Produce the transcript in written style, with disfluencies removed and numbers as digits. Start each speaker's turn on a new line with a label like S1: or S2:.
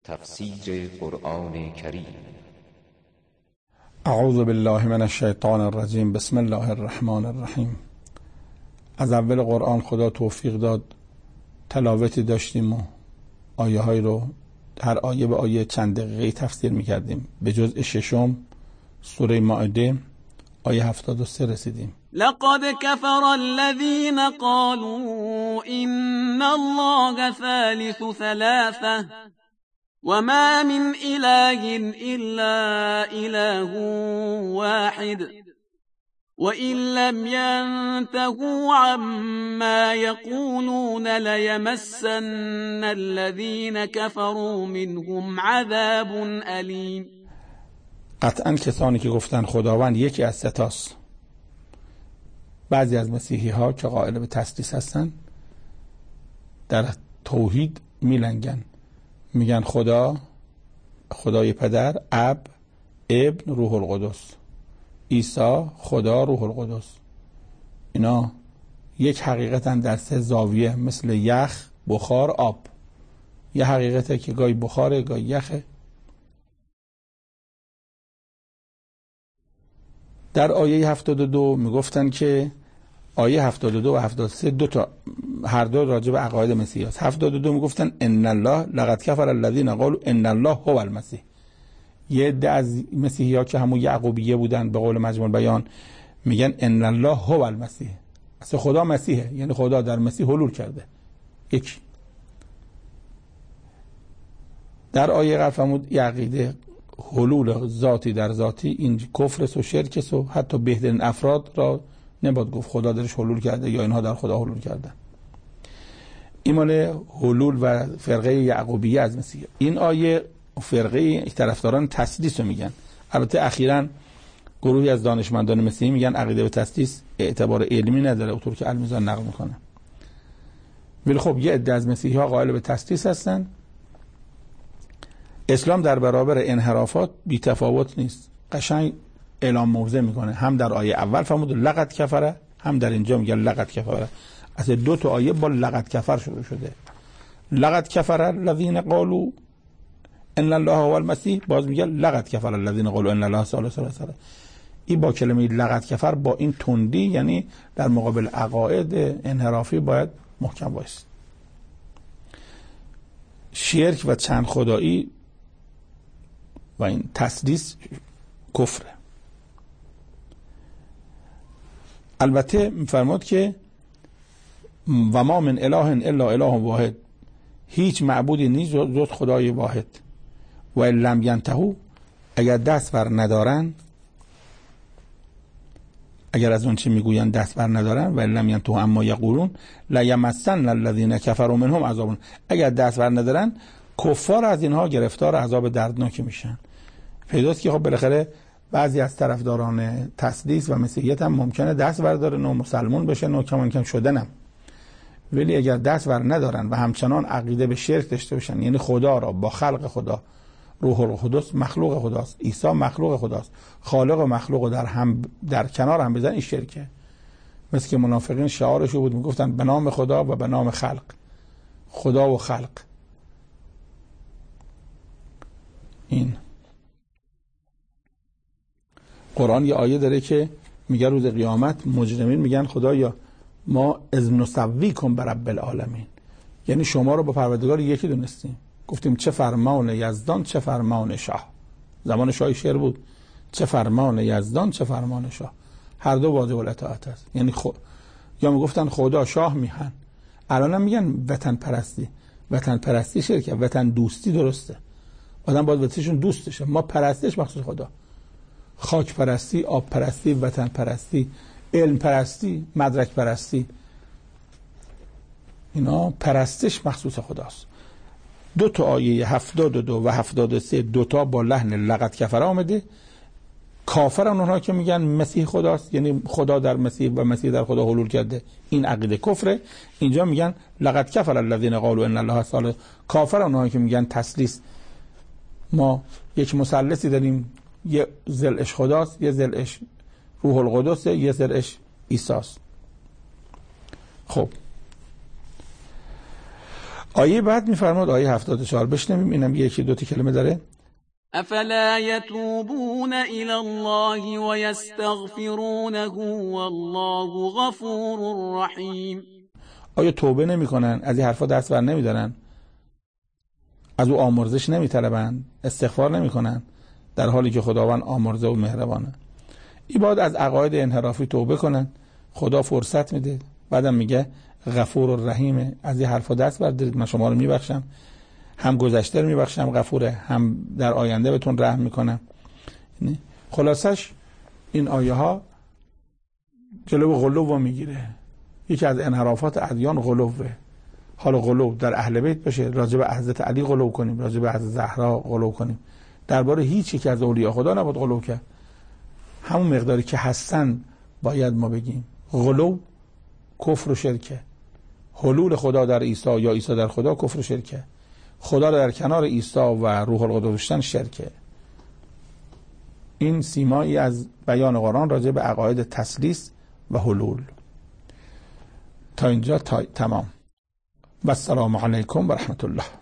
S1: تفسیر قرآن کریم.
S2: اعوذ بالله من الشیطان الرجیم. بسم الله الرحمن الرحیم. از اول قرآن خدا توفیق داد تلاوتی داشتیم و آیه های رو هر آیه به آیه چند دقیقه تفسیر میکردیم. به جزء ششم سوره مائده آیه 73 رسیدیم.
S3: لقد كفر الذين قالوا إن الله ثالث ثلاثة وما من إله إلا إله واحد وإن لم ينتهوا عما يقولون ليمسن الذين كفروا منهم عذاب أليم.
S2: قطعا کسانی که گفتن خداوند یکی از ستاست، بعضی از مسیحی ها که قائل به تثلیث هستن در توحید میلنگن، میگن خدای پدر، اب، ابن، روح القدس، عیسی، خدا، روح القدس. اینا یک حقیقتن در سه زاویه، مثل یخ، بخار، آب. یه حقیقته که گاهی بخاره گاهی یخه. در آیه 72 میگفتن که آیه 72 و 73 هر دو راجع به عقاید مسیحی است. 72 میگفتن ان الله لقد کفر الذين قالوا ان الله هو المسیح. یه عده از مسیحی ها که همون یعقوبیه بودن به قول مجموع بیان میگن ان الله هو المسیح، اصلا خدا مسیحه، یعنی خدا در مسیح حلول کرده. یکی در آیه قبل فرمود عقیده حلول ذاتی در ذاتی این کفر و شرک و حتی بهترین افراد را نباید گفت خدا درش حلول کرده یا اینها در خدا حلول کرده. این مال حلول و فرقه یعقوبیه از مسیح. این آیه فرقه طرفداران تثلیث رو میگن. البته اخیراً گروهی از دانشمندان مسیحی میگن عقیده به تثلیث اعتبار علمی نداره، اونطور که المیزان نقل میکنه. ولی خب یه عده از مسیحی ها قائل به تثلیث هستن. اسلام در برابر انحرافات بی تفاوت نیست، قشنگ اعلام موضع میکنه. هم در آیه اول فرمود لقد کفره، هم در اینجا میگه لقد کفره. اصلا دو تا آیه با لقد کفر شروع شده. لقد کفر الذين قالوا ان الله هو المسیح، باز میگه لقد کفر الذين قالوا ان الله ثالث ثلاثه. این با کلمه لقد کفر با این تندی، یعنی در مقابل عقاید انحرافی باید محکم بایست. شرک و چند خدایی و این تثلیث کفره. البته میفرماد که و ما من اله الا اله واحد، هیچ معبودی نیست جز خدای واحد. و لم ینتهوا، اگر دست بر ندارن، اگر از اون چی میگوین دست بر ندارن، و لم ینتهوا اما یقولون لیمسن الذین کفروا منهم عذاب، اگر دست بر ندارن کفار از اینها گرفتار عذاب دردناکی میشن. پیداست که خب بالاخره بعضی از طرفداران تثلیث و مسیحیت هم ممکنه دست بردارن و مسلمان بشن و کم شدنم، ولی اگر دست بر ندارن و همچنان عقیده به شرک داشته باشن، یعنی خدا را با خلق خدا، روح القدس مخلوق خداست، عیسی مخلوق خداست، خالق و مخلوق در کنار هم بزن، این شرکه. مثل که منافقین شعارشو بود، میگفتن به نام خدا و به نام خلق، خدا و خلق. این قرآن یه آیه داره که میگه روز قیامت مجرمین میگن خدایا ما از نسویکم برب العالمین، یعنی شما رو با پروردگار یکی دونستیم. گفتیم چه فرمان یزدان چه فرمان شاه. زمان شاه شعر بود، چه فرمان یزدان چه فرمان شاه، هر دو واجب الاطاعت است. یعنی یا میگفتن خدا شاه میهن، الان هم میگن وطن پرستی. وطن پرستی شرکه، وطن دوستی درسته. آدم باید وطنشون دوست بشه. ما پرستش مخصوص خدا، خاک پرستی، آب پرستی، وطن پرستی، علم پرستی، مدرک پرستی، اینا پرستش مخصوص خداست. دو تا آیه 72 و 73 دو تا با لحن لقد کفر آمده. کافرن اونها که میگن مسیح خداست، یعنی خدا در مسیح و مسیح در خدا حلول کرده، این عقیده کفره. اینجا میگن لقد کفر الذين قالوا ان الله ثالث. کافرن اونها که میگن تثلیث، ما یک مثلثی داریم، یه ضلعش خداست، یه ضلعش روح القدس، یه ضلعش عیسی است. خب آیه بعد میفرماد، آیه 74 بشنویم، اینم یکی دو تا کلمه داره.
S3: افلا يتوبون الى الله ويستغفرونه والله غفور رحیم.
S2: آیا توبه نمیکنن، از این حرفا دست بر نمیدارن، از او آمرزش نمیطلبن، استغفار نمیکنن، در حالی که خداوند آمرزه و مهربانه. این باید از عقاید انحرافی توبه کنن، خدا فرصت میده، بعدم میگه غفور و رحیمه، از این حرفا دست بردارید، من شما رو میبخشم، هم گذشته رو میبخشم، غفوره، هم در آینده بهتون رحم میکنم. خلاصش این آیه ها جلو غلو میگیره. یکی از انحرافات ادیان غلوه. حالا غلو در اهل بیت باشه، راجع به حضرت علی غلو کنیم، راجع به حضرت زهرا غلو کنیم، درباره هیچ یک از اولیاء خدا نباید غلو کرد. همون مقداری که هستن باید ما بگیم. غلو کفر و شرکه. حلول خدا در عیسی یا عیسی در خدا کفر و شرکه. خدا را در کنار عیسی و روح القدس داشتن شرکه. این سیمایی از بیان قرآن راجع به عقاید تثلیث و حلول. تا اینجا تمام. و السلام علیکم و رحمت الله.